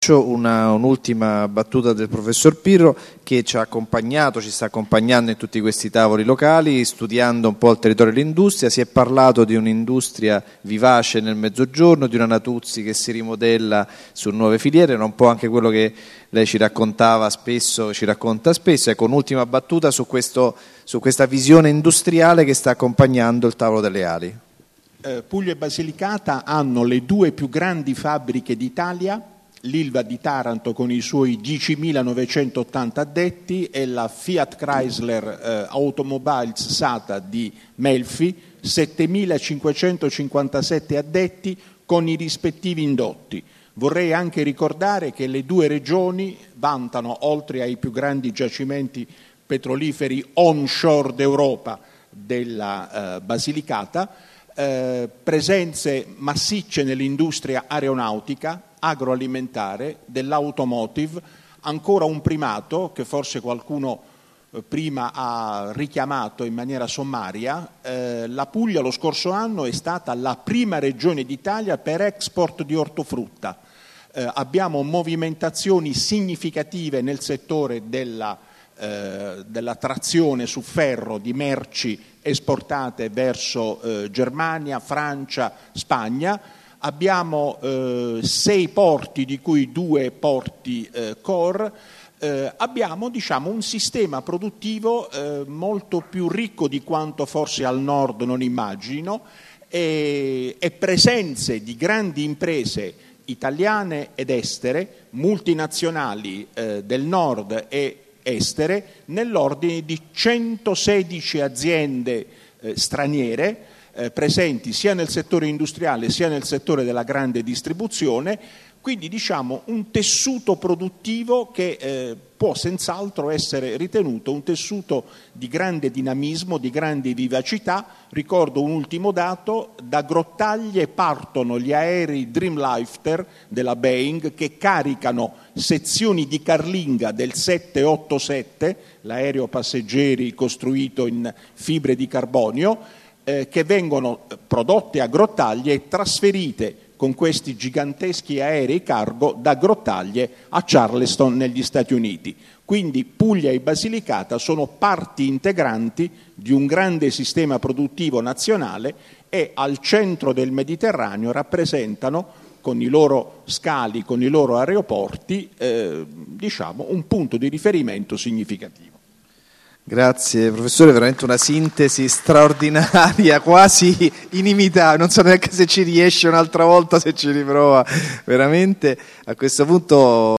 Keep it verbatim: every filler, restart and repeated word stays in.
Una, un'ultima battuta del professor Pirro, che ci ha accompagnato, ci sta accompagnando in tutti questi tavoli locali, studiando un po' il territorio dell'industria. Si è parlato di un'industria vivace nel Mezzogiorno, di una Natuzzi che si rimodella su nuove filiere, era un po' anche quello che lei ci raccontava spesso, ci racconta spesso. Ecco, un'ultima battuta su, questo, su questa visione industriale che sta accompagnando il tavolo delle ali. Eh, Puglia e Basilicata hanno le due più grandi fabbriche d'Italia, l'Ilva di Taranto con i suoi diecimilanovecentottanta addetti e la Fiat Chrysler eh, Automobiles SATA di Melfi, settemilacinquecentocinquantasette addetti con i rispettivi indotti. Vorrei anche ricordare che le due regioni vantano, oltre ai più grandi giacimenti petroliferi onshore d'Europa della eh, Basilicata, eh, presenze massicce nell'industria aeronautica, agroalimentare, dell'automotive, ancora un primato che forse qualcuno eh, prima ha richiamato in maniera sommaria. Eh, la Puglia lo scorso anno è stata la prima regione d'Italia per export di ortofrutta. Eh, abbiamo movimentazioni significative nel settore della, eh, della trazione su ferro di merci esportate verso eh, Germania, Francia, Spagna. Abbiamo eh, sei porti, di cui due porti eh, core. Eh, abbiamo diciamo, un sistema produttivo eh, molto più ricco di quanto forse al nord non immagino, e, e presenze di grandi imprese italiane ed estere, multinazionali eh, del nord e estere, nell'ordine di centosedici aziende eh, straniere, Eh, presenti sia nel settore industriale sia nel settore della grande distribuzione, quindi diciamo un tessuto produttivo che eh, può senz'altro essere ritenuto un tessuto di grande dinamismo, di grande vivacità. Ricordo un ultimo dato: da Grottaglie partono gli aerei Dreamlifter della Boeing che caricano sezioni di carlinga del sette otto sette, l'aereo passeggeri costruito in fibre di carbonio, Eh, che vengono prodotte a Grottaglie e trasferite con questi giganteschi aerei cargo da Grottaglie a Charleston negli Stati Uniti. Quindi Puglia e Basilicata sono parti integranti di un grande sistema produttivo nazionale e al centro del Mediterraneo rappresentano, con i loro scali, con i loro aeroporti, eh, diciamo un punto di riferimento significativo. Grazie professore, veramente una sintesi straordinaria, quasi inimitabile, non so neanche se ci riesce un'altra volta, se ci riprova, veramente a questo punto